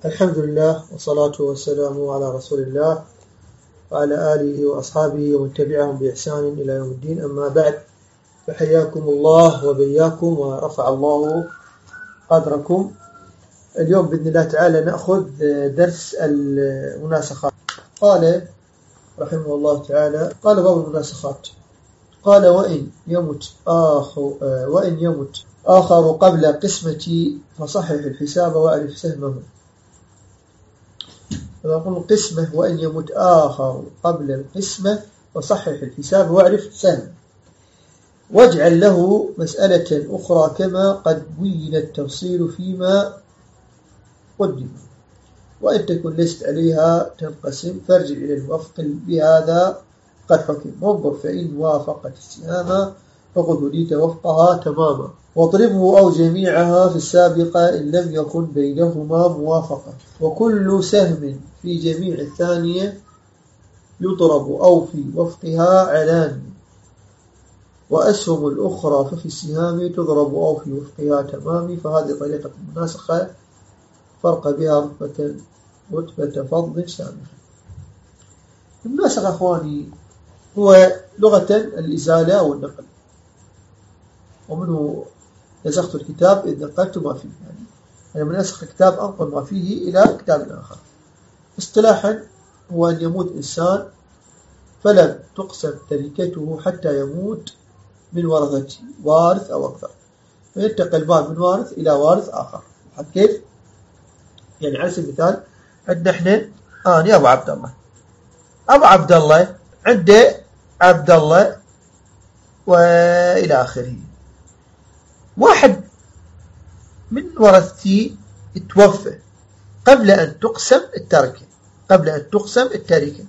الحمد لله والصلاة والسلام على رسول الله وعلى آله وأصحابه ومن تبعهم بإحسان إلى يوم الدين. أما بعد، فحياكم الله وبياكم ورفع الله قدركم. اليوم بإذن الله تعالى نأخذ درس المناسخات. قال رحمه الله تعالى: قال باب المناسخات، قال وإن يمت آخر قبل قسمتي فصحح الحساب وأعرف سهمه. فنقول قسمة: وإن يمت آخر قبل القسمة فصحح الحساب واعرف سهمه، واجعل له مسألة أخرى كما قد بين التفصيل فيما قدم، وإن تكن لست عليها تنقسم فارجع إلى الموافق بهذا قد حكم، وانظر فإن وافقت السهام فقد هديت وفقها تماما، واضربه أو جميعها في السابقة إن لم يكن بينهما موافقة، وكل سهم في جميع الثانية يضرب أو في وفقها علان، وأسهم الأخرى ففي السهام تضرب أو في وفقها تمام. فهذه طريقة المناسخة فرق بها رتبة فضل سامحة. المناسخة أخواني هو لغة الإزالة أو النقل، ومنه نسخت الكتاب إذ نقلت ما فيه، يعني أنا من نسخ الكتاب أنقل ما فيه إلى كتاب آخر. اصطلاحا هو أن يموت إنسان فلم تقسم تركته حتى يموت من ورثته وارث أو أكثر، فينتقل بعض من وارث إلى وارث آخر. كيف؟ يعني على سبيل المثال عندنا احنا أنا أبو عبد الله عنده عبد الله وإلى آخره. واحد من ورثتي توفى قبل أن تقسم التركة،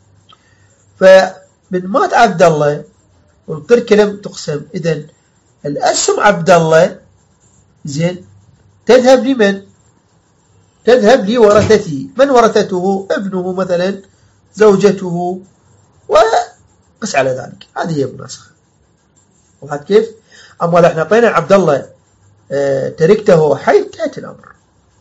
فمن مات عبد الله والتركة لم تقسم، إذن الأسهم عبد الله زين تذهب لمن؟ تذهب لورثته. من ورثته؟ ابنه مثلا، زوجته، وقس على ذلك. هذه هي المناسخة. وهذا كيف؟ أما لو احنا أعطينا عبد الله تركته حي انتهت الأمر.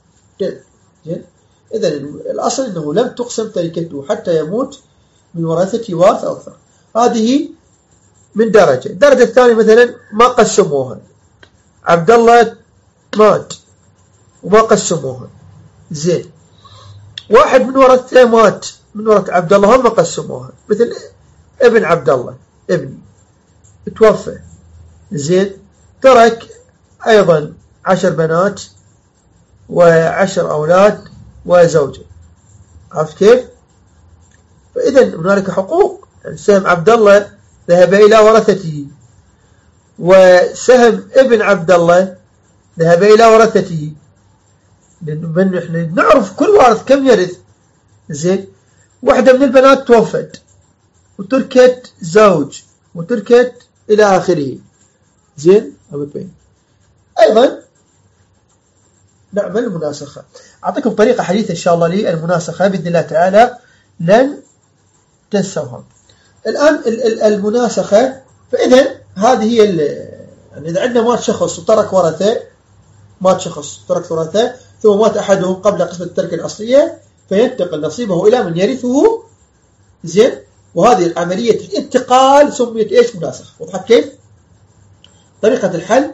إذن الأصل أنه لم تقسم تركته حتى يموت من ورثته وارث أو أكثر. هذه من درجة. الدرجة الثانية مثلا ما قسموها، عبد الله مات وما قسموها، زين واحد من ورثته مات من ورث عبد الله هم قسموها، مثل ابن عبد الله ابني توفى، زين ترك أيضا 10 بنات و10 أولاد وزوجة. عرفت كيف؟ فإذا هنالك حقوق. يعني سهم عبد الله ذهب إلى ورثته، وسهم ابن عبد الله ذهب إلى ورثته، لأن احنا نعرف كل وارث كم يرث. زين واحدة من البنات توفت وتركت زوج وتركت إلى آخره، زين أيضا نعمل مناسخة. أعطيكم طريقة حديثة إن شاء الله للمناسخة بإذن الله تعالى لن تنسوها. الآن المناسخة، فإذا هذه هي يعني إذا عندنا مات شخص وترك ورثة، ثم مات أحدهم قبل قسمة التركة الأصلية، فينتقل نصيبه إلى من يرثه، زين وهذه عملية الانتقال سميت إيش؟ مناسخة. وضحت كيف؟ طريقة الحل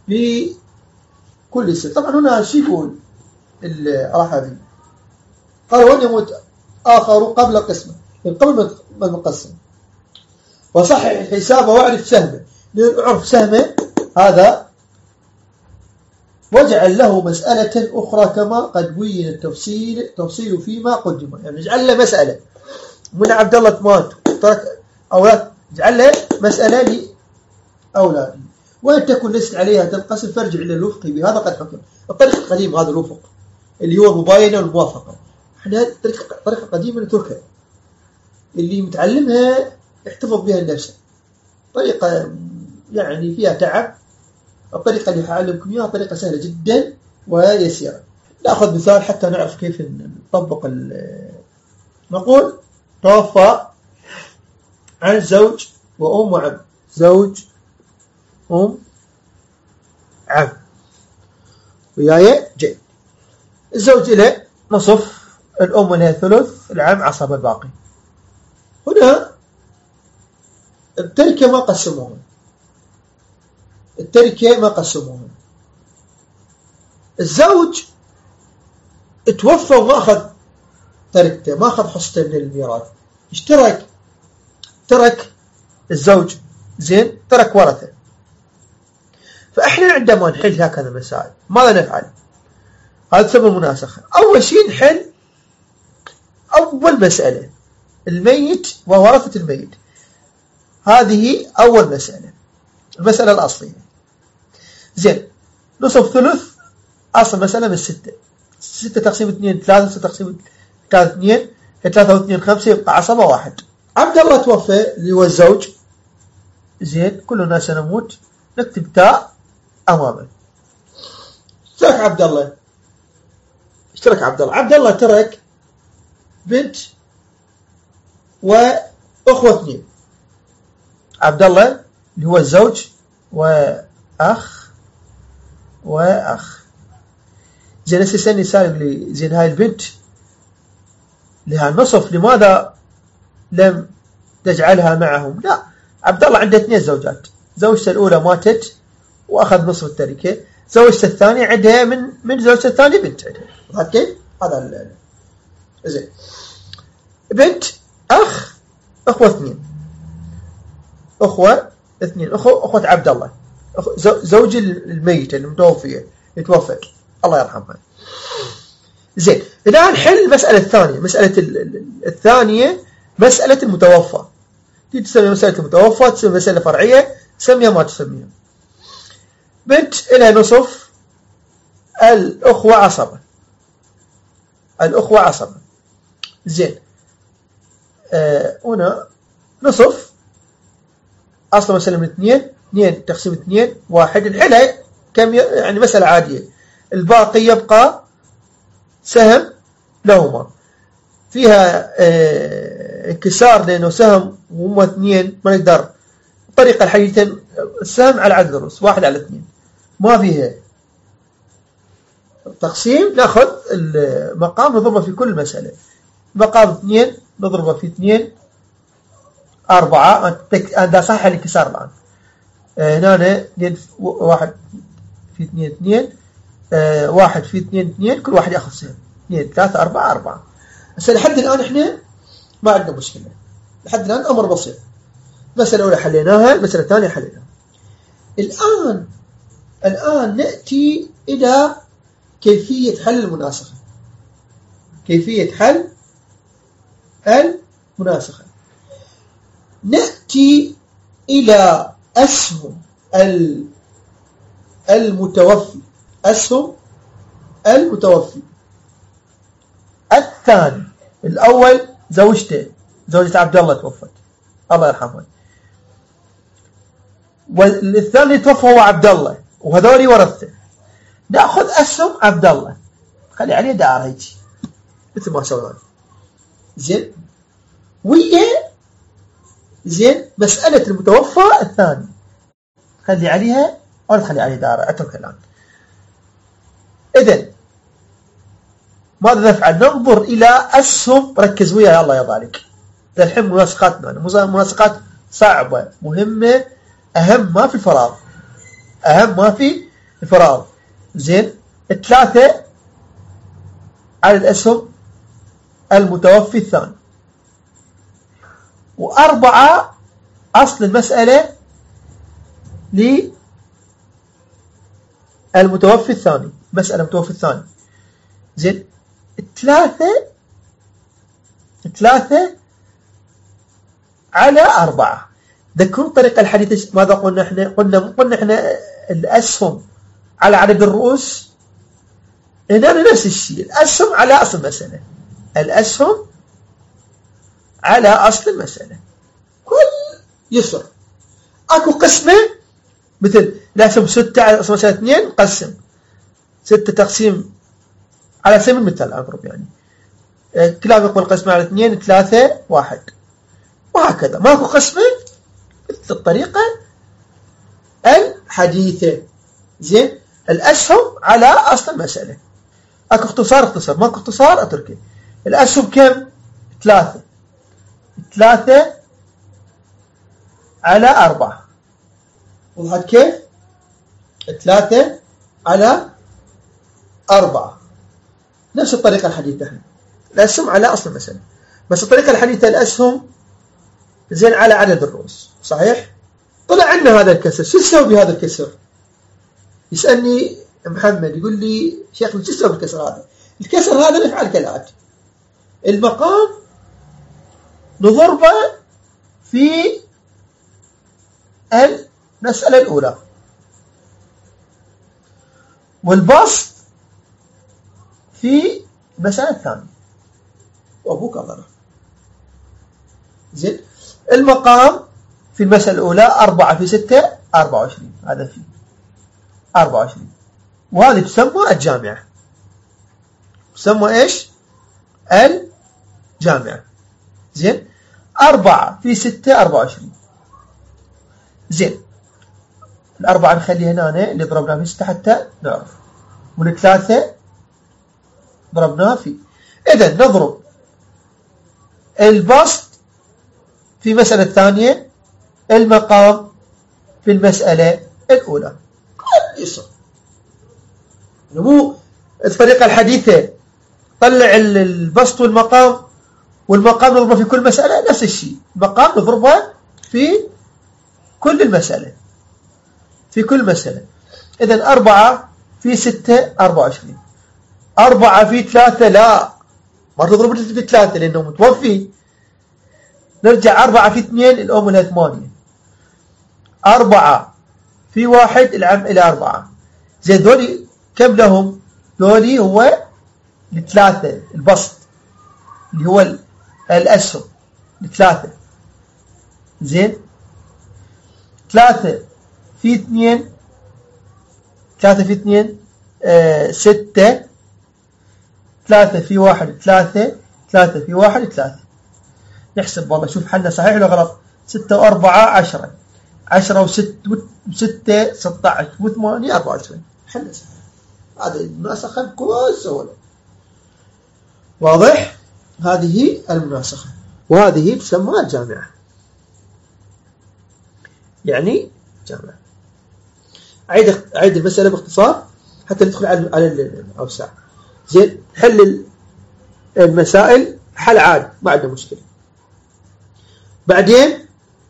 بكل سر. طبعا هنا شو يقول الرحبي؟ قال وإن يموت آخر قبل قسمه، قبل ما نقسم، وصحح الحساب واعرف سهمه. نعرف سهمه هذا، واجعل له مسألة أخرى كما قد بين التفصيل فيما قدم. يعني اجعل له مسألة من عبد الله مات ترك أولاد، اجعل له مسألة لأولاده، وإن تكن لست عليها تنقسم فارجع إلى الوفق بهذا قد حكم. الطريقة القديمة هذا الوفق اللي هو المباينة والموافقة، احنا طريقة قديمة نتركها، اللي متعلمها احتفظ بها لنفسه. طريقة يعني فيها تعب. الطريقة اللي حأعلمكم إياها طريقة سهلة جدا ويسيرة. نأخذ مثال حتى نعرف كيف نطبق. نقول توفى عن زوج وأم وعم، زوج أم عم وياي جد. الزوج له نصف، الأم لها ثلث، العم عصب الباقي. هنا التركة ما قسموها، التركة ما قسموها. الزوج توفى وما أخذ تركته، ما أخذ حصته من الميراث. اشترك، ترك الزوج، زين، ترك ورثه. فإحنا عندما نحل هكذا المسائل ماذا نفعل؟ هذا سبب المناسخة. أول شيء نحل أول مسألة، الميت وورثة الميت. هذه أول مسألة، المسألة الأصلية. زين، نصف ثلث أصل مسألة من 6. 6 تقسيم 2 3، 6 تقسيم 3 2، 3 و2 5، يبقى عصبة 1. عبد الله توفى اللي هو الزوج، زين، كلنا سنموت، نكتب تاء أمامه. اشترك عبد الله، اشترك عبد الله. عبد الله ترك بنت وأخوة 2. عبد الله اللي هو الزوج وأخ. زين، السنة سالم لي، زين، هاي البنت لها النصف، لماذا لم تجعلها معهم؟ لا، عبد الله عنده 2 زوجات، زوجته الأولى ماتت وأخذ نصف التركة، زوجته الثانية عندها من زوجته الثانية بنت عندها. اوكي، هذا زين، بنت، أخ، أخوة 2، أخوة عبد الله، زوج الميت المتوفية يتوفت، الله يرحمها. زين، الآن نحل المسألة الثانية. مسألة الثانية مسألة المتوفى. تسمي مسألة المتوفى، تسمي مسألة فرعية، تسميها ما تسميها. بنت إلى نصف، الأخوة عصبة، الأخوة عصبة. زين، هنا نصف أصلا مسألة من 2 تقسيم 2 1. نحلها كم يعني مسألة عادية. الباقي يبقى سهم لهما، فيها انكسار لأنه سهم وهم 2 ما نقدر. الطريقة الحديثة السهم على عدد الرؤوس 1 على 2، ما فيها تقسيم. نأخذ المقام نضربه في كل مسألة. مقام 2 نضربه في 2 4. هذا صح الانكسار الآن. هنا 1 في 2 2، 1 في 2 2، كل واحد يأخذ سهم 2 3 4 4. هسه لحد الآن احنا ما عندنا مشكلة، لحد الآن أمر بسيط. المسألة الأولى حليناها، المسألة الثانية حليناها. الآن نأتي إلى كيفية حل المناسخة. كيفية حل المناسخة، نأتي إلى أسهم المتوفي، أسهم المتوفي. الثاني، الأول زوجته، زوجة عبد الله توفت، الله يرحمه. والثاني توفى هو عبد الله، وهذولي ورثته. نأخذ أسهم عبد الله، خلي عليه دائرة هيك مثل ما سوينا. زين، ويا زين مسألة المتوفى الثاني خلي عليها ولا تخلي عليه دائرة، اتركها الآن. إذن ماذا نفعل؟ ننظر إلى أسهم. ركز وياي الله يرضى عليك. الحين مناسقاتنا مناسقات صعبة مهمة، أهم ما في الفراغ، أهم ما في الفراغ. زين، 3 على الأسهم المتوفي الثاني، و4 أصل المسألة للمتوفي الثاني، مسألة المتوفي الثاني. زين، 3 على 4. ذكروا الطريقة الحديثة ماذا قلنا احنا؟ قلنا احنا الأسهم على عدد الرؤوس. هنا نفس الشيء، الأسهم على أصل المسألة، الأسهم على أصل المسألة. كل يسر. أكو قسمة مثل الأسهم 6 على أصل المسألة 2، قسم 6 تقسيم على سبيل المثال أضرب يعني كلام يقول قسمة على 2 3 1، وهكذا. ماكو قسمة مثل الطريقة الحديثة. زين، الأسهم على أصل المسألة. اكو اختصار اختصر، ماكو اختصار اتركه. الأسهم كم؟ 3 على 4. وضحت كيف؟ 3 على 4. نفس الطريقة الحديثة احنا الأسهم على أصل المسألة، بس الطريقة الحديثة الأسهم زين على عدد الرؤوس. صحيح؟ طلع عندنا هذا الكسر، شو نسوي بهذا الكسر؟ يسألني محمد يقول لي شيخ شو نسوي بالكسر هذا؟ الكسر هذا نفعل كالآتي: المقام نضربه في المسألة الأولى، والبسط في المسألة الثانية، وأبوك ضرب. زين، المقام في المسألة الأولى 4 في 6 24، هذا فيه 24، وهذه تسمى الجامعة. تسمى إيش؟ الجامعة. زين، 4 في 6 24. زين، 4 نخليها هنا اللي ضربناه في 6 حتى نعرف، وال3 ضربناه في. إذا نضرب البسط في المسألة الثانية، المقام في المسألة الأولى. يصير مو الطريقة الحديثة طلع البسط والمقام، والمقام نضربه في كل مسألة نفس الشيء، المقام نضربه في كل المسألة، في كل مسألة. إذن 4 في 6 24. 4 في 3 لا، ما تضرب في 3 لأنه متوفي. نرجع 4 في 2 الأم لها 8. 4 في 1 العم إلى 4. زين، ذولي كم لهم؟ ذولي هو الثلاثة البسط اللي هو الأسهم الثلاثة. زين، 3 في 2 3 في 2 6. 3 في 1 3. 3 في 1 3. نحسب والله، شوف حلنا صحيح ولا غلط؟ 6 و4 10. 10 و6 16 و8 24. حلنا صحيح. هذا المناسخة بكل سهولة. واضح؟ هذه المناسخة، وهذه تسمى الجامعة، يعني جامعة. أعيد المسألة باختصار حتى ندخل على الأوسع. زين، حل المسائل حل عادي ما عندنا مشكلة. بعدين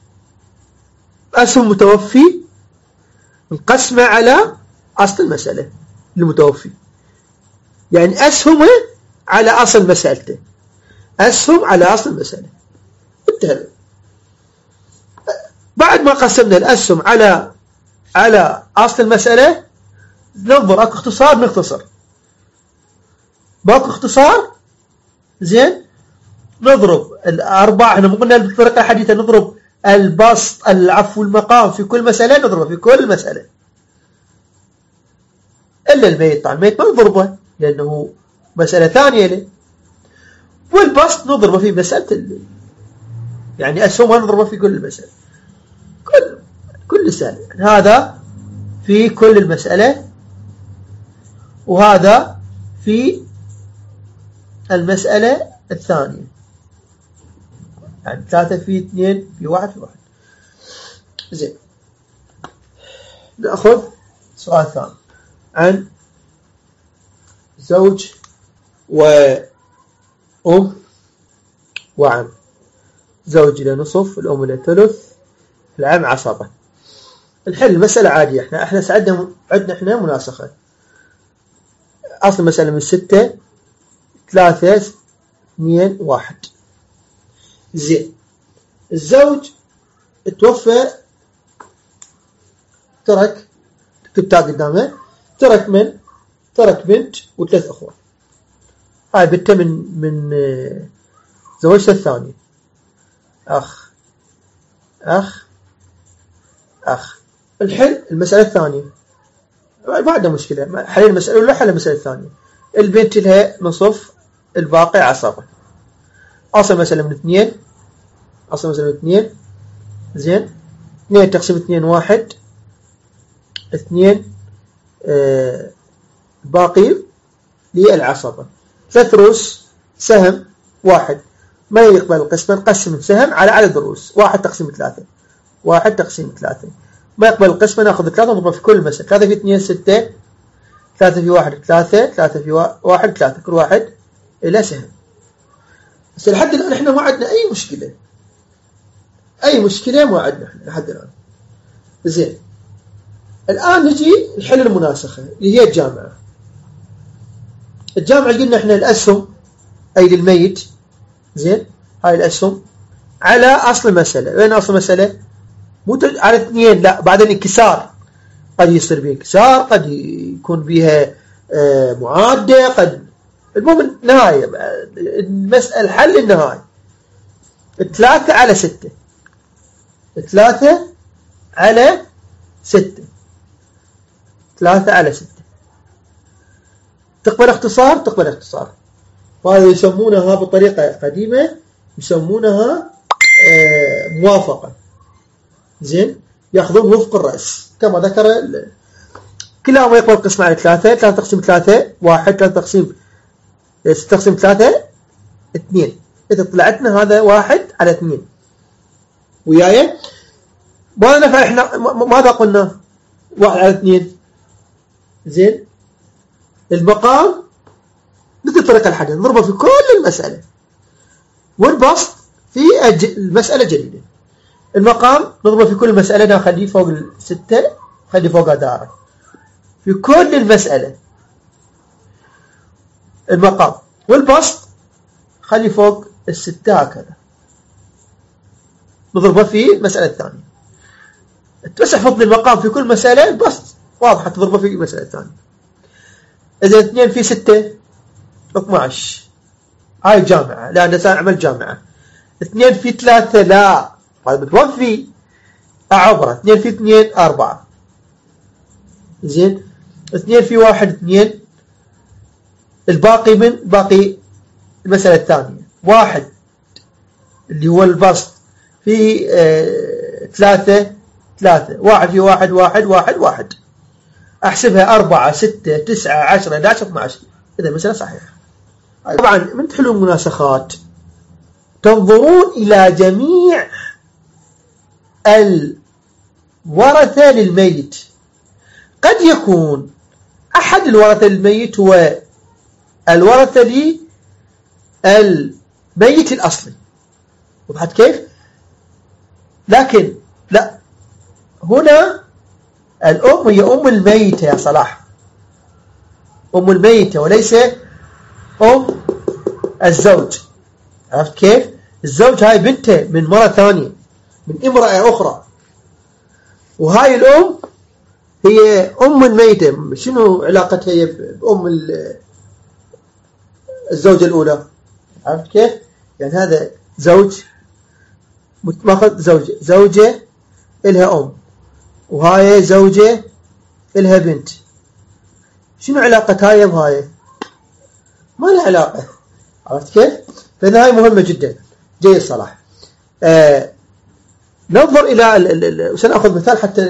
أسهم متوفي نقسمه على أصل المسألة المتوفي، يعني أسهمه على أصل مسألته، أسهم على أصل المسألة. انتهى. بعد ما قسمنا الأسهم على أصل المسألة، ننظر أكو اختصار نختصر، باكو اختصار. زين، نضرب 4. احنا قلنا بالطريقة الحديثة نضرب البسط العفو المقام في كل مسألة، نضربه في كل مسألة إلا الميت. طبعا الميت ما نضربه لأنه مسألة ثانية له، والبسط نضربه في مسألة يعني أسهمها نضربه في كل المسألة، كل سهل. يعني هذا في كل المسألة، وهذا في المسألة الثانية، يعني 3 في 2 في 1 في 1. زين، نأخذ سؤال ثاني عن زوج وأم وعم. زوج إلى نصف، الأم إلى ثلث، العم عصبة. نحل المسألة عادية. احنا عندنا احنا مناسخة. أصل المسألة من 6 3 2 1. زين، الزوج توفى، ترك، تكتب تاء قدامه، ترك بنت وثلاث أخوة. هاي بنته من زوجته الثانية، أخ. الحل المسألة الثانية ما عندنا مشكلة، حل المسألة ولا حل المسألة الثانية. البنت لها نصف، الباقي عصبة. أصل المسألة من 2. أصل المسألة من 2. زين، 2 تقسيم 2 1. 2 باقي للعصبة. 3 رؤوس سهم واحد ما يقبل القسمة، نقسم السهم على عدد الرؤوس، 1 تقسيم 3، 1 تقسيم 3 ما يقبل القسمة، ناخذ 3 نضربها في كل مسألة. 3 في 2 6، 3 في 1 3، 3 في 1 3، كل واحد إلى سهم. بس لحد الآن احنا ما عندنا أي مشكلة، أي مشكلة ما عندنا احنا لحد الآن. زين، الآن نجي نحل المناسخة اللي هي الجامعة. الجامعة اللي قلنا احنا الأسهم أي للميت، زين، هاي الأسهم على أصل المسألة. وين أصل المسألة؟ مو على 2، لا، بعد الانكسار قد يصير بها انكسار، قد يكون بها معادة، قد، المهم النهاية المسألة حل النهاية 3 على 6، 3 على 6، 3 على 6 تقبل اختصار، تقبل اختصار. وهذا يسمونها بطريقة قديمة يسمونها موافقة. زين، يأخذون وفق الرأس كما ذكر كلاهما يقبل القسمة على 3، 3 تقسيم 3 1، 3 تقسيم 6 تقسيم 3 2. إذا طلعتنا هذا 1 على 2 وياي. ماذا نفعل احنا؟ ماذا قلنا؟ 1 على 2. زين، المقام مثل طريقة الحل، نضربه في كل المسألة، والبسط في المسألة الجديدة. المقام نضربه في كل مسألة، نخليه فوق 6، خليه فوق دائرة في كل المسألة المقام، والبسط خليه فوق 6 هكذا، نضربه في المسألة الثانية. تمسح فضل المقام في كل مسألة، البسط واضحة تضربه في المسألة الثانية. إذا 2 في 6 12، هاي جامعة، لا أنا أعمل جامعة. 2 في 3 لا، هذا بتوفي أعبره. 2 في 2 4. زين، 2 في 1 2، الباقي من باقي المسألة الثانية 1 اللي هو البسط في 3 3، 1 في 1 1 1 1، أحسبها 4 6 9 10 11 12. إذا المسألة صحيحة. طبعا من تحلوا المناسخات تنظرون إلى جميع الورثة للميت. قد يكون أحد الورثة للميت هو الورثة للميت الأصلي، وضحت كيف؟ لكن لا، هنا الأم هي أم الميتة يا صلاح، أم الميتة وليس أم الزوج. عرفت كيف؟ الزوج هاي بنته من مرة ثانية، من امرأة أخرى، وهاي الأم هي أم الميتة. شنو علاقتها هي بأم الزوجة الأولى؟ عرفت كيف؟ يعني هذا زوج ماخذ زوجة إلها أم، وهاي زوجة إلها بنت. شنو علاقة هاي بهاي؟ ما لها علاقة. عرفت كيف؟ لأن هاي مهمة جدا. جيد صلاح. ننظر إلى سنأخذ مثال حتى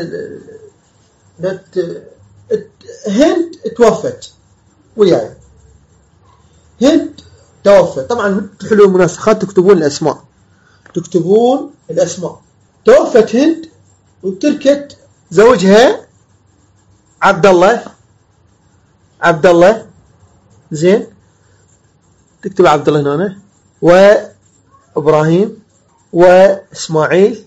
هند توفت وياي، هند توفت. طبعا تحلوا المناسخات تكتبون الأسماء، تكتبون الأسماء. توفت هند وتركت زوجها عبد الله. زين، تكتب عبد الله هنا، وإبراهيم وإسماعيل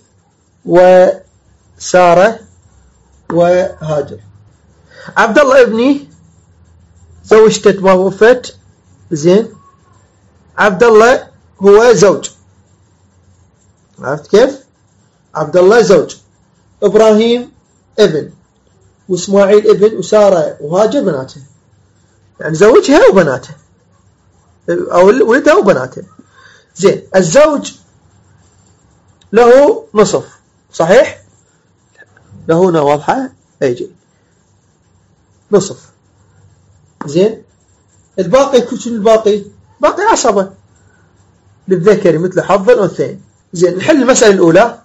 وسارة وهاجر. عبد الله ابني زوجته ما وفت. زين، عبد الله هو زوج. عرفت كيف؟ عبد الله زوج، إبراهيم ابن، وإسماعيل ابن، وسارة وهاجر بناته، يعني زوجها وبناته أو ولدها وبناته. زين، الزوج له نصف، صحيح؟ له هنا واضحة، أيجي نصف. زين، الباقي كل الباقي باقي عصبة للذكر مثل حظ الأنثيين. زين، نحل المسألة الأولى.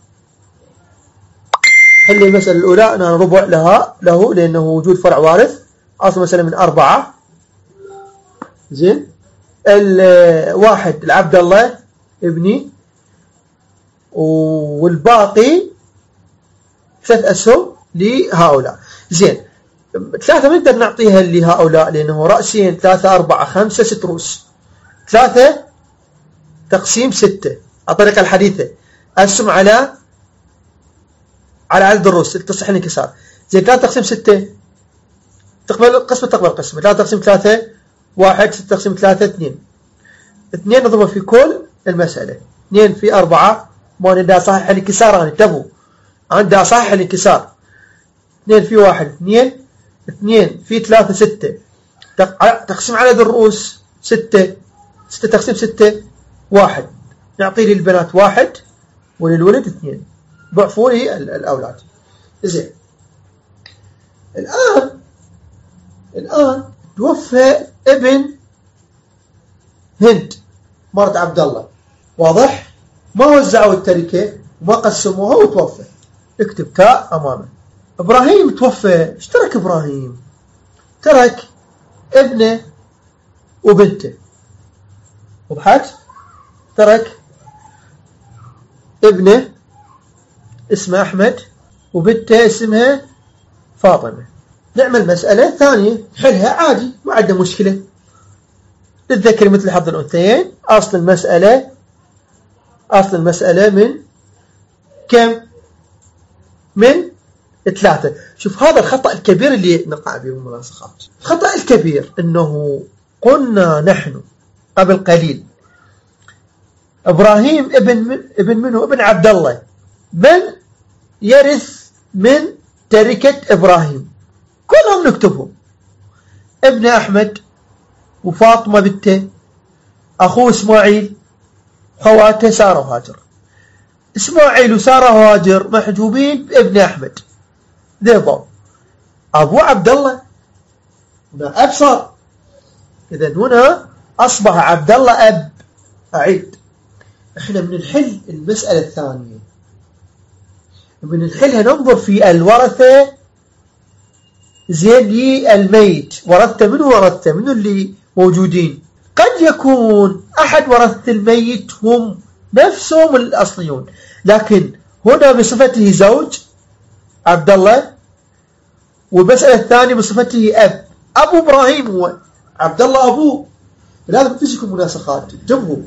حل المسألة الأولى أنا ربع له لأنه وجود فرع وارث. أصل مسألة من 4، زين. الواحد العبد الله ابني، والباقي 3 أسهم لهؤلاء. زين، 3 ما نقدر نعطيها لهؤلاء لأنه رأسين 3 4 5 6 رؤوس. 3 تقسيم 6 الطريقة الحديثة، أسهم على عدد الرؤوس تصح الانكسار. زين، 3 تقسيم 6 تقبل قسمة 3 تقسيم 3 1، 6 تقسيم 3 2. 2 نضربه في كل المسألة. 2 في 4 ما ندى صحيح الانكسار. أنا انتبهوا، عندها صحيح الانكسار. 2 في 1 2، 2 في 3 6. تقسيم عدد الرؤوس 6 تقسيم 6 1. نعطي للبنات 1 وللولد 2. ضعفوا لي الأولاد. زين، الآن توفى ابن هند مرت عبد الله، واضح؟ ما وزعوا التركة وما قسموها وتوفى. اكتب تاء أمامه. إبراهيم توفى، ايش ترك إبراهيم؟ ترك ابنه وبنته. وضحت؟ ترك ابنه اسمه أحمد وبنته اسمها فاطمة. نعمل مسألة ثانية نحلها عادي، ما عندنا مشكلة. للذكر مثل حظ الأنثيين. أصل المسألة من كم؟ من 3. شوف هذا الخطأ الكبير اللي نقع به بالملاصقات. الخطأ الكبير أنه قلنا نحن قبل قليل إبراهيم ابن منه؟ ابن عبد الله. من يرث من تركة إبراهيم؟ كلهم نكتبهم. ابن أحمد وفاطمة بنته، أخوه إسماعيل، خواته سارة وهاجر. إسماعيل وسارة وهاجر محجوبين بابن أحمد. ذيبوا أبو عبد الله هنا أب صار. إذن هنا أصبح عبد الله أب. أعيد، إحنا من الحل المسألة الثانية، من الحلها ننظر في الورثة. زين، للميت ورثة منه اللي موجودين. قد يكون أحد ورثة الميت هم نفسهم الأصليون، لكن هنا بصفته زوج عبد الله، والمسألة الثانية بصفته أب. أبو إبراهيم هو عبد الله أبوه. لازم تجيكم مناسخات. انتبهوا،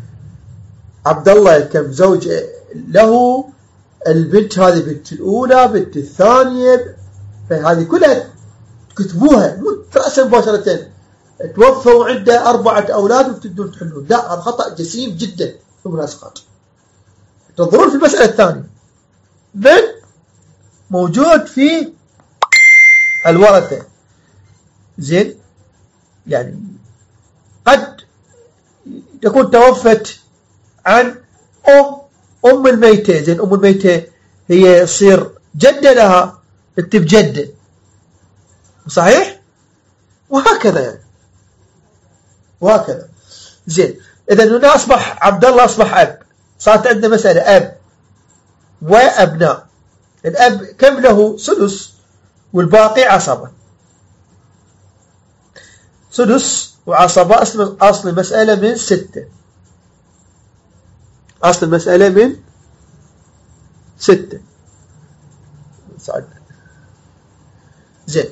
عبد الله كم زوج له؟ البنت هذه بنت الأولى، بنت الثانية، فهذه كلها كتبوها رأسا مباشرة. توفى وعنده 4 أولاد وتبدون تحلون. لا، هذا خطأ جسيم جدا في المناسخات. تنظرون في المسألة الثانية، من موجود في الورثة. زين، يعني قد تكون توفت عن أم الميتة. زين، أم الميتة هي تصير جدة لها، اكتب جدة، صحيح؟ وهكذا يعني، وهكذا. زين، إذا هنا أصبح عبد الله أصبح أب. صارت عندنا مسألة أب وأبناء. الأب كم له؟ سدس، والباقي عصبة. سدس وعصبة. أصل المسألة من 6. أصل المسألة من 6. زين،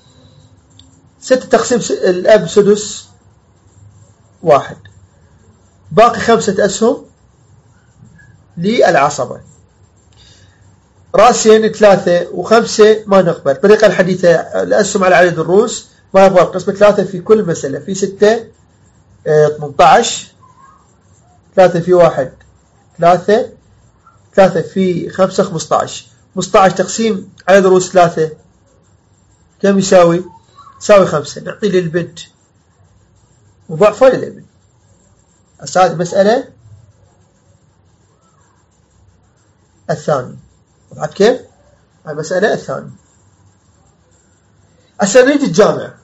6 تقسيم الأب سدس 1، باقي 5 أسهم للعصبة. راسين 3 و5 ما نقبل. الطريقة الحديثة الأسهم على عدد الرؤوس ما يبغى. قسمة 3 في كل مسألة. في 6 18، 3 في 1 3، 3 في 5 15. 15 تقسيم عدد الرؤوس 3 كم يساوي؟ يساوي 5. نعطي للبنت وضعفه للابن. هذه مسألة الثانية. وضعت كيف؟ المسألة الثانية. نريد الجامعة.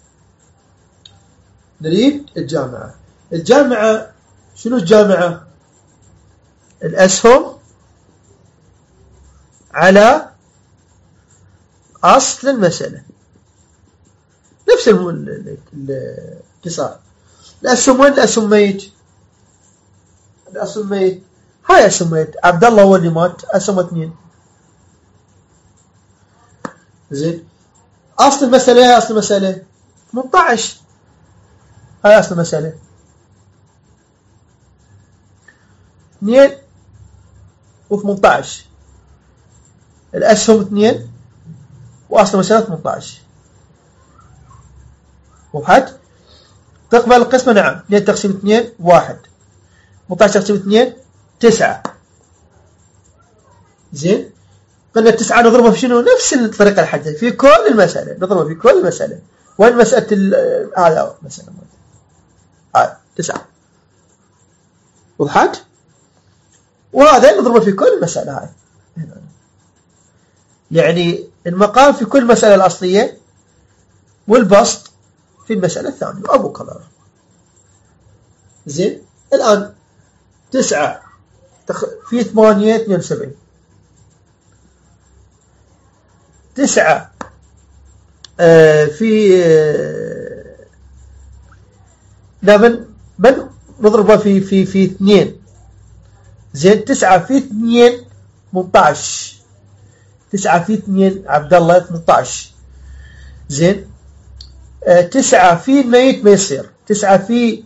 نريد الجامعة. الجامعة شنو الجامعة؟ الأسهم على أصل المسألة، نفس الانكسار. الأسهم وين الأسهم ميت؟ الأسهم ميت، هاي أسهم ميت. عبد الله هو اللي مات، أسهم 2. زين، أصل المسألة هاي، أصل المسألة 18. هاي أصل المسألة 2 و18. الأسهم 2 وأصل المسألة 18. وضحت؟ تقبل القسمة؟ نعم. 2 تقسيم 2 1. 18 تقسيم 2 9. زين، قلنا 9 نضربها في شنو؟ نفس الطريقة الحديثة في كل المسألة، نضربها في كل المسألة. وين مسألة هذا؟ مسألة هاي 9. وضحت؟ وهذا نضربه في كل مسألة. هاي يعني المقام في كل مسألة الأصلية، والبسط في المسألة الثانية، أبو كلام. زين، الآن 9 في 8 72. 9 في لا من نضربها في 2. زين، 9 في 2 18. 9 في 2 عبد الله 18. زين، 9 في الميت ما يصير. 9 في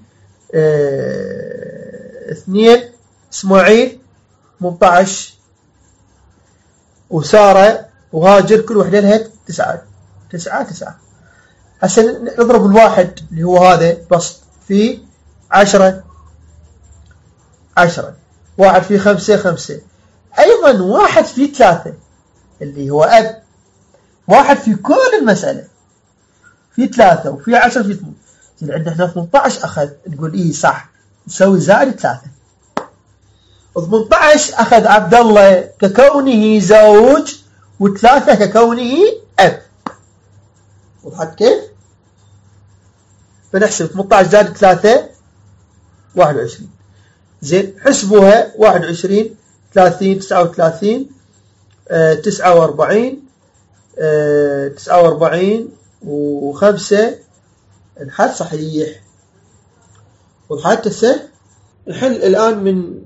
2 اسماعيل 18. وسارة وهاجر كل واحدة لها 9 9 9. هسه نضرب الواحد اللي هو هذا بسط في 10. 10. 1 في 5 5. أيضا 1 في 3 اللي هو أب. 1 في كل المسألة في 3 وفي 10 في 8. إذا عندنا احنا 18 أخذ، نقول إيه صح، نسوي زائد 3. 18 أخذ عبد الله ككونه زوج، و3 ككونه أب. وضحت كيف؟ فنحسب 18 زائد 3 21. زين، حسبوها 21 30 39 49 49 و5. الحل صحيح. وضحت هسه؟ الحل الآن من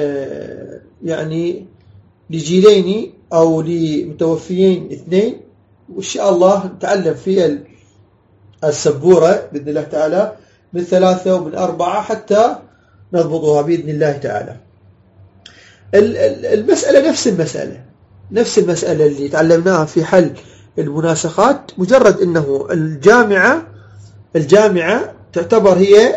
يعني لجيلين أو لمتوفيين 2، وإن شاء الله نتعلم في السبورة بإذن الله تعالى من 3 ومن 4 حتى نضبطها بإذن الله تعالى. المسألة نفس المسألة اللي تعلمناها في حل المناسخات، مجرد أنه الجامعة تعتبر هي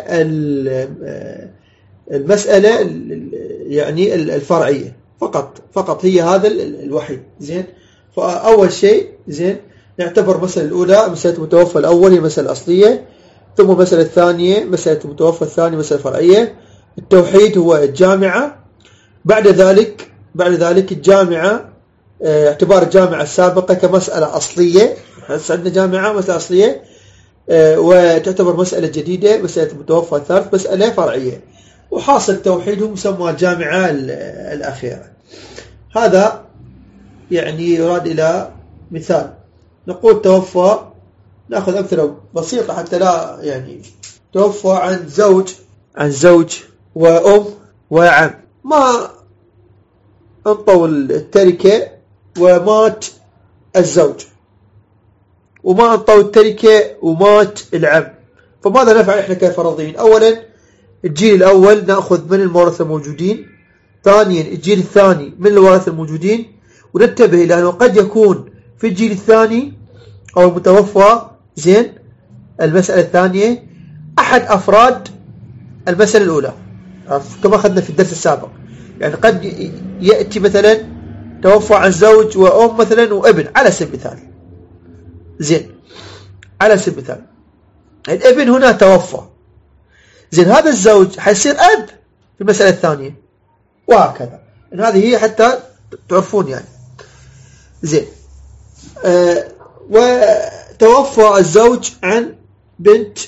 المسألة يعني الفرعية فقط هي هذا الوحيد. زين، فأول شيء زين نعتبر المسألة الأولى مسألة المتوفى الأول هي مسألة أصلية، ثم المسألة الثانية مسألة المتوفى الثاني مسألة فرعية. التوحيد هو الجامعة. بعد ذلك الجامعة اعتبار الجامعة السابقة كمسألة أصلية. عندنا جامعة مسألة أصلية، وتعتبر مسألة جديدة مسألة المتوفى الثالث مسألة فرعية. وحاصل توحيدهم مسمى الجامعة الأخيرة. هذا يعني يراد إلى مثال. نقول توفى، نأخذ أمثلة بسيطة حتى لا يعني. توفى عن زوج وأم وعم، ما انطوا التركة ومات الزوج، وما انطوا التركة ومات العم. فماذا نفعل احنا كفرضين؟ اولا الجيل الاول ناخذ من الورثة الموجودين، ثانيا الجيل الثاني من الورثة الموجودين. وننتبه الى انه قد يكون في الجيل الثاني او المتوفى زين المسألة الثانية احد افراد المسألة الاولى كما اخذنا في الدرس السابق. يعني قد يأتي مثلا توفى عن زوج وأم مثلا وابن على سبيل المثال. زين، على سبيل المثال الابن هنا توفى. زين، هذا الزوج حيصير أب في المسألة الثانية، وهكذا. هذه هي حتى تعرفون يعني. زين، وتوفى الزوج عن بنت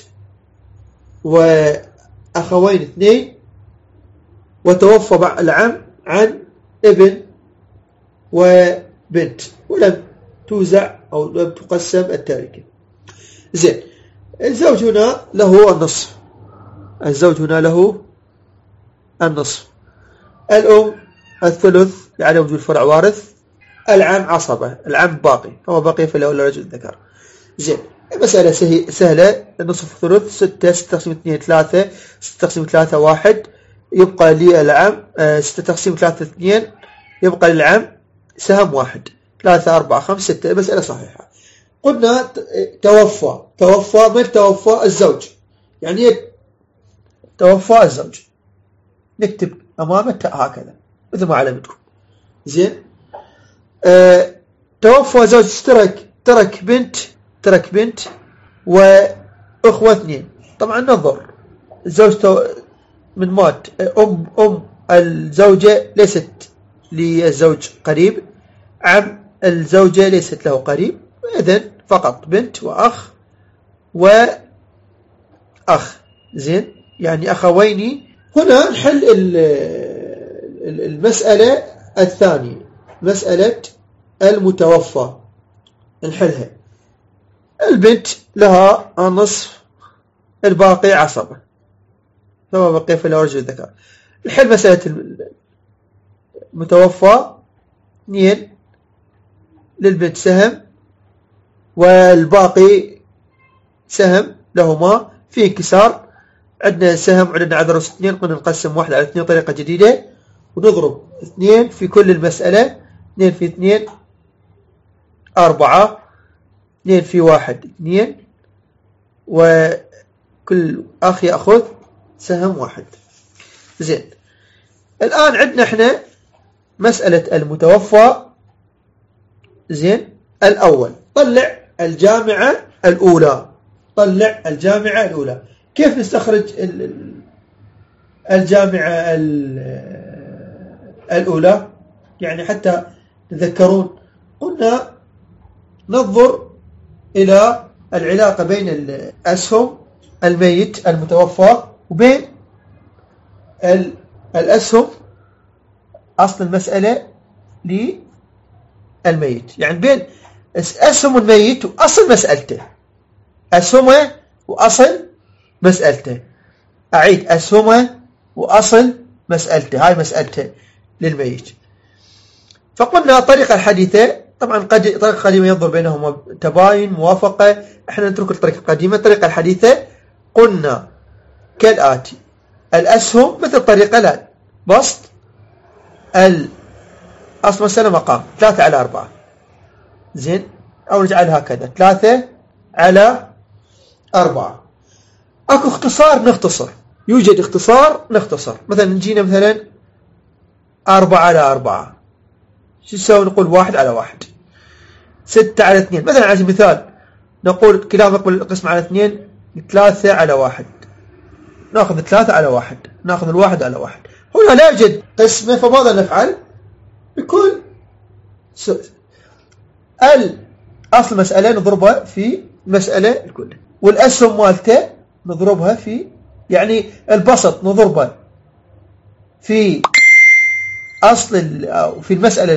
وأخوين 2، وتوفى العم عن ابن وبنت، ولم توزع أو لم تقسم التركة. زين، الزوج هنا له النصف. الزوج هنا له النصف. الأم الثلث يعني وجود فرع وارث. العم عصبة، العم باقي، هو باقي فله الرجل الذكر. زين، مسألة سهلة. النصف ثلث 6 تقسيم 2 3 6 تقسيم 3 1 يبقى لي العم 6 تقسيم 3 2 يبقى للعم سهم 1 3 4 5 6. مسألة صحيحة. قلنا توفى من توفى الزوج، يعني توفى الزوج نكتب أمامه هكذا مثل ما علمتكم. زين، توفى زوج ترك بنت وأخوة 2. طبعا ننظر الزوج من مات، أم الزوجة ليست للزوج قريب، عم الزوجة ليست له قريب، إذن فقط بنت وأخ زين، يعني أخوين. هنا نحل المسألة الثانية، مسألة المتوفى نحلها. البنت لها النصف، الباقي عصبة، فما بقي فله رجل الذكر. نحل مسألة المتوفى. 2 للبنت سهم والباقي سهم لهما في انكسار. عندنا سهم وعندنا عذر 2، قلنا نقسم 1 على 2 طريقة جديدة ونضرب 2 في كل المسألة. 2 في 2 4، 2 في 1 2، وكل أخ يأخذ سهم 1. زين، الآن عندنا احنا مسألة المتوفى. زين، الأول طلع الجامعة الأولى. كيف نستخرج الجامعة الأولى؟ يعني حتى تذكرون قلنا ننظر إلى العلاقة بين الأسهم الميت المتوفى وبين الأسهم أصل المسألة للميت، يعني بين أسهم الميت وأصل مسألته. أسهمه وأصل مسألته. أعيد، أسهمه وأصل مسألته، هاي مسألته للميت. فقلنا الطريقة الحديثة، طبعا الطريقة القديمة ينظر بينهما تباين موافقة، احنا نترك الطريقة القديمة. الطريقة الحديثة قلنا كالآتي: الأسهم مثل طريقة الآن بسط أصل مسألة مقام 3 على 4. زين، أو نجعل هكذا 3 على 4. أكو اختصار نختصر، يوجد اختصار نختصر. مثلا نجينا مثلا 4 على 4 شو نسوي؟ نقول 1 على 1. 6 على 2 مثلا على سبيل المثال نقول كلام يقبل القسم على 2. 3 على 1 نأخذ 3 على 1، نأخذ 1 على 1. هنا لا يوجد قسمة، فماذا نفعل؟ بكل أصل مسألة نضربها في مسألة الكل، والأسهم مالته نضربها في، يعني البسط نضربها في أصل في المسألة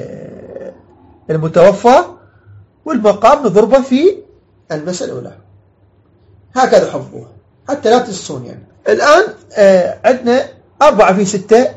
المتوفى، والمقام نضربها في المسألة الأولى. هكذا حفظوها حتى لا تنسون. يعني الآن عندنا 4 في 6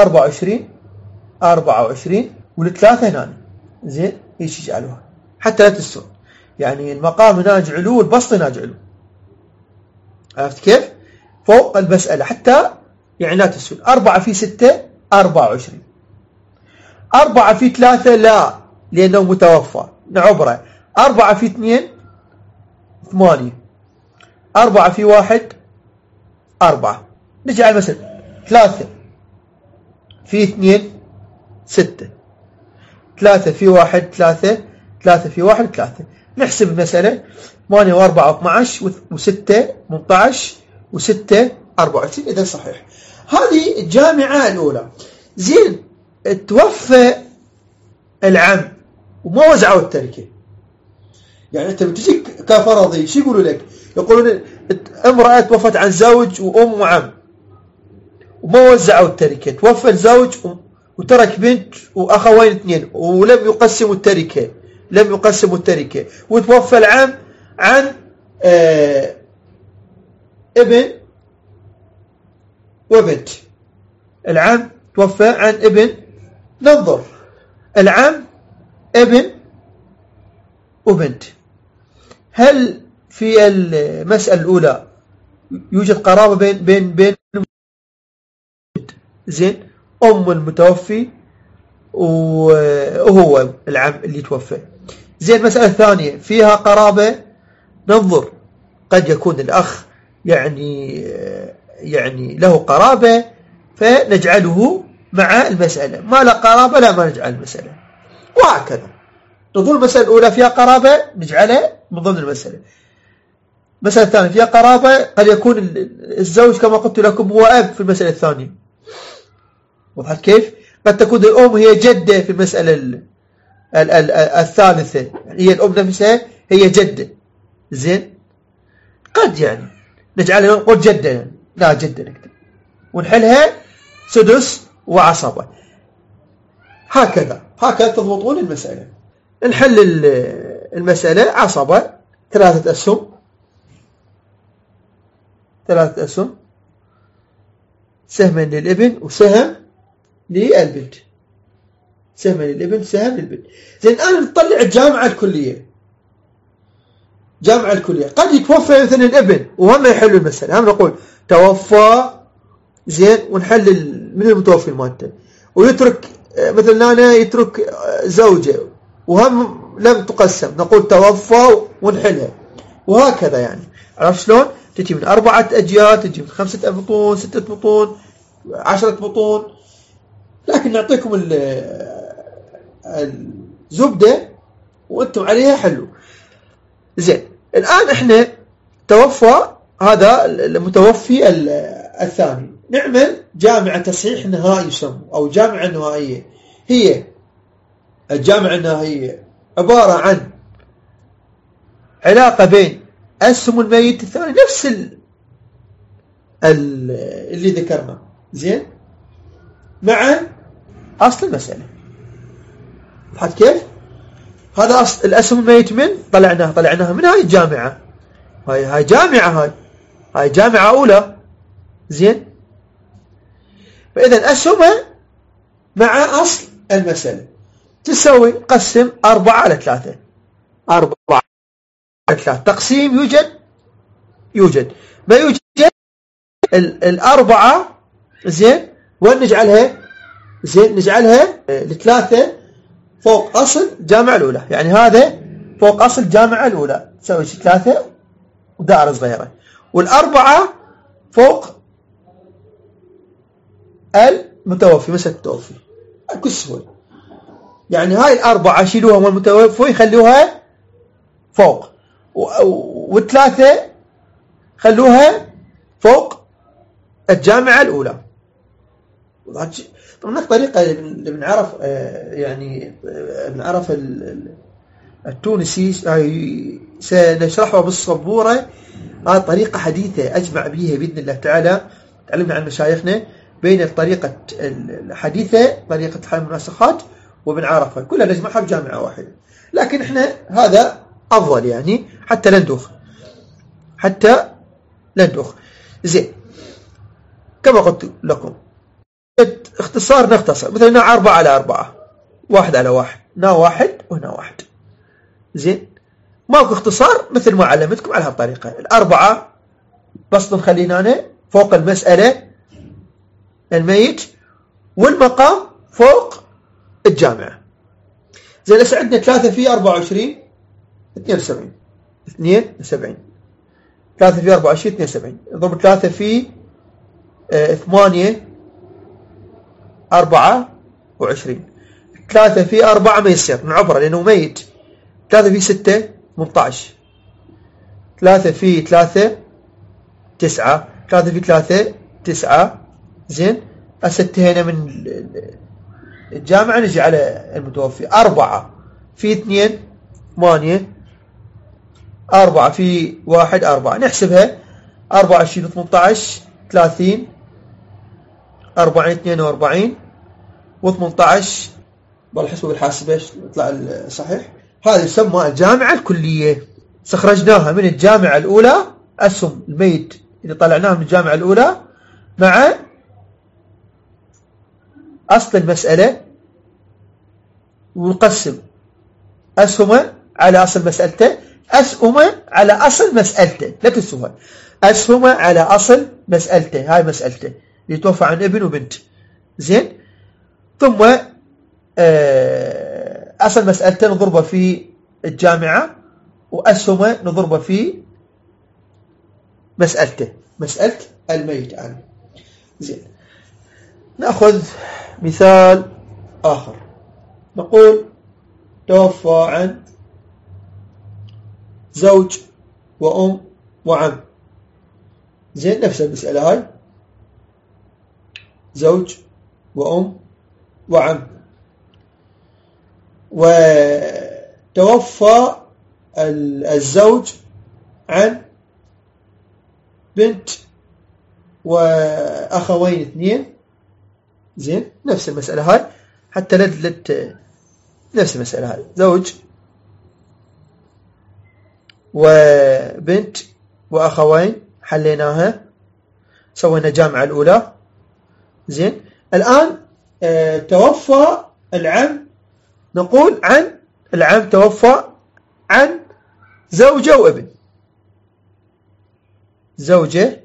24 والثلاثة هنا. زين، ايش يجعلوها حتى لا تنسون؟ يعني المقام هنا اجعلوه والبسط هنا اجعلوه. عرفت كيف؟ فوق المسألة حتى يعني لا تنسون. 4 في 6 24. 4 في 3 لا، لأنه متوفى نعبره. 4 في 2 8. 4 في 1 4. نجعل مثلا 3 في 2 6. 3 في 1 3. 3 في 1 3. نحسب المسألة 8 و4 12 و6 18 و6 24. إذا صحيح. هذه الجامعة الأولى. زين، توفى العم وما وزعوا التركة. يعني أنت بتجيك كفرضي شو يقولوا لك؟ يقولون امرأة توفت عن زوج وأم وعم وما وزعوا التركة. توفى الزوج وترك بنت وأخوين 2 ولم يقسموا التركة. وتوفى العم عن ابن وبنت. العم توفى عن ابن. ننظر العم ابن وبنت. هل في المسألة الأولى يوجد قرابة بين زين أم المتوفي وهو العم اللي توفى. زين المسألة الثانية فيها قرابة. ننظر قد يكون الأخ يعني له قرابة فنجعله مع المسألة، ما لا قرابة لا ما نجعل المسألة، وهكذا. نظل المسألة الأولى فيها قرابة نجعلها من ضمن المسألة. المسألة الثانية فيها قرابة قد يكون الزوج كما قلت لكم هو أب في المسألة الثانية. وضحت كيف؟ قد تكون الأم هي جدة في المسألة الثالثة، هي الأم نفسها هي جدة. زين قد يعني نجعلها نقول جدة يعني. لا جدة نكتب ونحلها سدس وعصبة. هكذا تضبطون المسألة. نحل المسألة عصبة 3 أسهم، 3 أسهم، سهما للابن وسهم للبنت، سهم للابن سهم للبنت. زين الآن نطلع الجامعة الكلية. جامعة الكلية قد يتوفى مثلا الابن وهم يحلوا المسألة. هم نقول توفى زين ونحل من المتوفي مالته، ويترك مثلا أنا يترك زوجة وهم لم تقسم، نقول توفى ونحلها، وهكذا يعني. عرفت شلون؟ تجي من 4 أجيال، تجي من 5 بطون، 6 بطون، 10 بطون، لكن نعطيكم الزبدة وانتم عليها حلو. زين الآن احنا توفى هذا المتوفي الثاني، نعمل جامعة تصحيح نهائي يسمى أو جامعة نهائية. هي الجامعة النهائية عبارة عن علاقة بين أسهم الميت الثاني نفس اللي ذكرنا زين مع أصل المسألة. فهمت كيف؟ هذا أصل الأسهم الميت من طلعناها من هاي الجامعة. هاي جامعة، هاي جامعة أولى. زين فإذا أسهمها مع أصل المسألة تسوي قسم 4 على 3. 4 على 3 تقسيم يوجد ما يوجد الأربعة. زين وين نجعلها؟ زين نجعلها ل3 فوق أصل الجامعة الأولى، يعني هذا فوق أصل الجامعة الأولى تسوي 3 ودائرة صغيرة، والأربعة فوق المتوفي مسألة التوفي. بكل سهولة يعني هاي الأربعة شيلوها من المتوفي يخلوها فوق، و3 خلوها فوق الجامعة الأولى. طبعا الطريقة اللي بنعرف يعني بنعرف التونسي سنشرحها بالصبورة. هذه طريقة حديثة أجمع بها بإذن الله تعالى. تعلمنا عن مشايخنا بين الطريقة الحديثة طريقة حل المناسخات وبنعرفها كلها نجمعها بجامعة واحدة، لكن احنا هذا أفضل يعني حتى لا ندوخ. زين كما قلت لكم اختصار نختصر مثلا هنا 4 على 4 1 على 1 هنا 1 وهنا 1. زين ماكو اختصار مثل ما علمتكم على هالطريقة. الأربعة بس نخلينا أنا فوق المسألة الميت والمقام فوق الجامعة. زين هسه عندنا 3 في 24 72 3 في 24 72 اضرب 3 في 8 24 3 في 4 ما يصير نعبره لأنه ميت. 3 في 6 18 3 في 3 9 3 في 3 9. زين انتهينا من الجامعة نجي على المتوفي. 4 في 2 8 4 في 1 4 نحسبها 24 18 30 40 42 و18 بالحسبة بالحاسبة يطلع الصحيح. هذا يسمى الجامعة الكلية. استخرجناها من الجامعة الأولى أسهم الميت اللي طلعناها من الجامعة الأولى مع أصل المسألة ونقسم أسهمه على أصل مسألته، أسهمه على أصل مسألته، لا تنسوها، أسهمه على أصل مسألته، هاي مسألته يتوفى عن ابن وبنت. زين، ثم أصل مسألته نضربه في الجامعة، وأسهمه نضربه في مسألته، مسألة الميت عنه. زين، نأخذ مثال آخر، نقول توفى عن زوج وأم وعم. زين، نفس المسألة هاي، زوج وأم وعم، وتوفى الزوج عن بنت وأخوين اثنين. زين، نفس المسألة هاي، حتى نفس المسألة هاي، زوج وبنت وأخوين، حليناها، سوينا جامعة الأولى. زين، الآن توفى العم، نقول عن العم توفى عن زوجة وابن، زوجة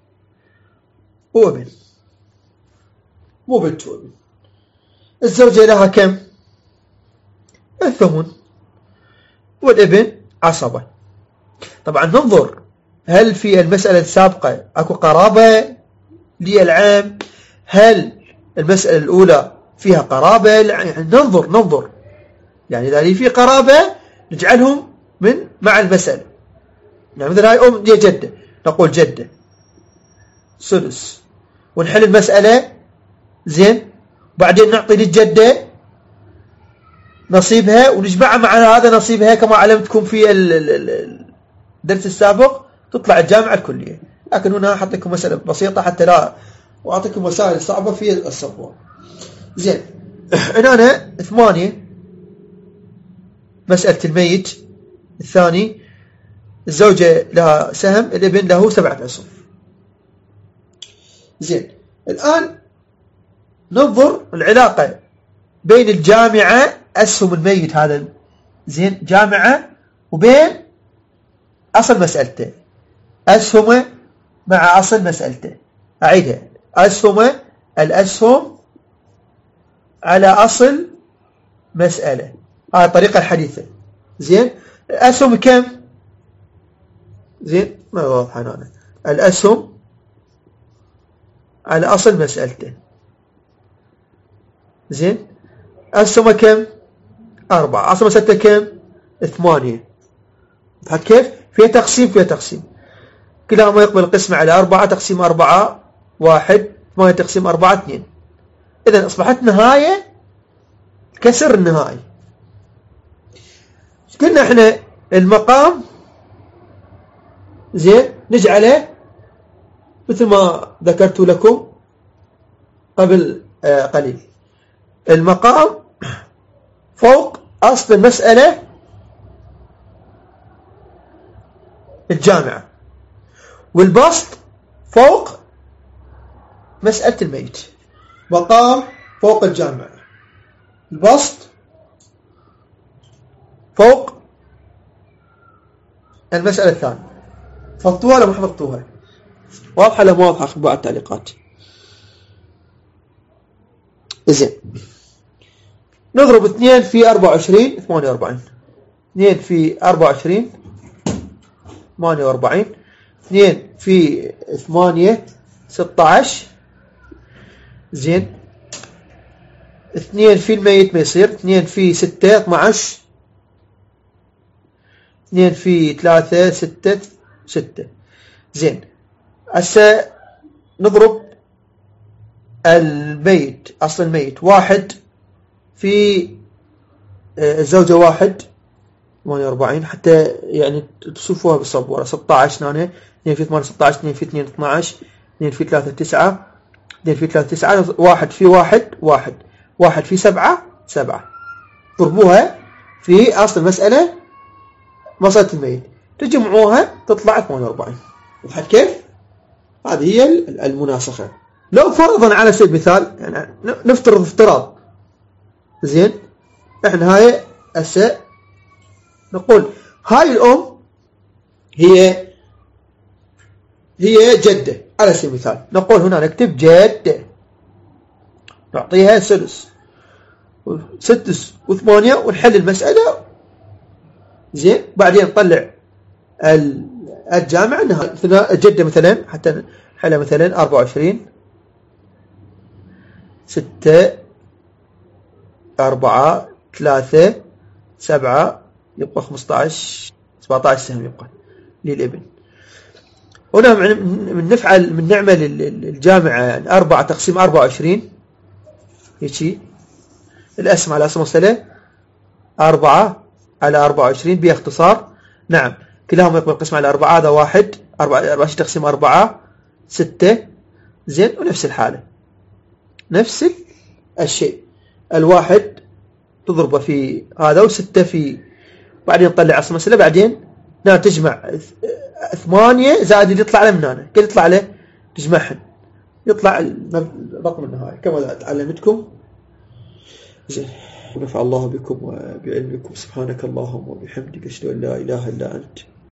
وابن، مو بنت وابن. الزوجة لها كم؟ الثمن، والابن عصبة. طبعا ننظر هل في المسألة السابقة اكو قرابة للعام، هل المسألة الأولى فيها قرابة، يعني ننظر يعني إذا لي في قرابة نجعلهم مع المسألة. يعني مثل هاي أم دي جدة، نقول جدة سدس، ونحل المسألة. زين، وبعدين نعطي للجدة نصيبها ونجمعها مع هذا نصيبها كما علمتكم في الدرس السابق، تطلع الجامعة الكلية. لكن هنا أحط لكم مسألة بسيطة حتى لا وأعطيكم مسائل صعبة في الصفوة. زين، هنا 8 مسألة الميت الثاني، الزوجة لها سهم، الابن له 7 أسهم. زين، الآن ننظر العلاقة بين الجامعة أسهم الميت هذا، زين، جامعة، وبين أصل مسألته، أسهمه مع أصل مسألته. أعيدها، أسهمه، الأسهم على أصل مسألة، هاي الطريقة الحديثة. زين، الأسهم كم؟ زين، ما واضح هنا، الأسهم على أصل مسألته. زين، أسهمه كم؟ 4، أصل مسألته كم؟ 8. فهد كيف؟ فيها تقسيم، كلها ما يقبل القسمة على 4، تقسيم 4 1، 8 تقسيم 4 2. إذن أصبحت نهاية كسر النهائي. قلنا احنا المقام، زين، نجعله مثل ما ذكرت لكم قبل قليل، المقام فوق أصل المسألة الجامعة، والبسط فوق مسألة الميت. مقام فوق الجامعة، البسط فوق المسألة الثانية. حفظتوها ولا ما حفظتوها؟ واضحة ولا مو واضحة؟ أخذ بعض التعليقات. زين، نضرب 2 في 24 48، 2 في 24 48، 2 في 8 16. زين، 2 في الميت ما يصير، 2 في 6 12، 2 في 3 6. زين، هسه نضرب الميت، أصل الميت 1 في الزوجة 1 48، حتى يعني تشوفوها بالصبورة. 16 هنا، 2 في 8 16، 2 في 2 12، 2 في 3 9، 2 في 3 9، 1 في 1 1، 1 في 7 7. ضربوها في أصل المسألة مسألة الميت، تجمعوها تطلع 48. وضحت كيف؟ هذه هي المناسخة. لو فرضا على سبيل المثال يعني نفترض افتراض زين، احنا هاي هسه نقول هاي الأم هي جدة على سبيل المثال، نقول هنا نكتب جدة، نعطيها سدس وستة وثمانية ونحل المسألة زين. بعدين نطلع الجامع انها الجدة مثلا حتى نحلها مثلا 24 6 4 3 7 يبقى 15 17 سهم يبقى للابن. هنا من نعمل الجامعة 4 تقسيم 24 هيك الأسم على أسم مسألة 4 على 24 باختصار. نعم كلاهما يقبل القسم على 4، هذا 1 24 تقسيم 4 6 زين. ونفس الحالة نفس الشيء، الواحد تضربه في هذا و6 في، بعدين نطلع أصل المسألة، بعدين تجمع 8 زائد اللي يطلع له من هنا، كل يطلع له تجمعهن يطلع الرقم النهائي كما علمتكم. زين، ونفع الله بكم وبعلمكم. سبحانك اللهم وبحمدك، أشهد أن لا إله إلا أنت.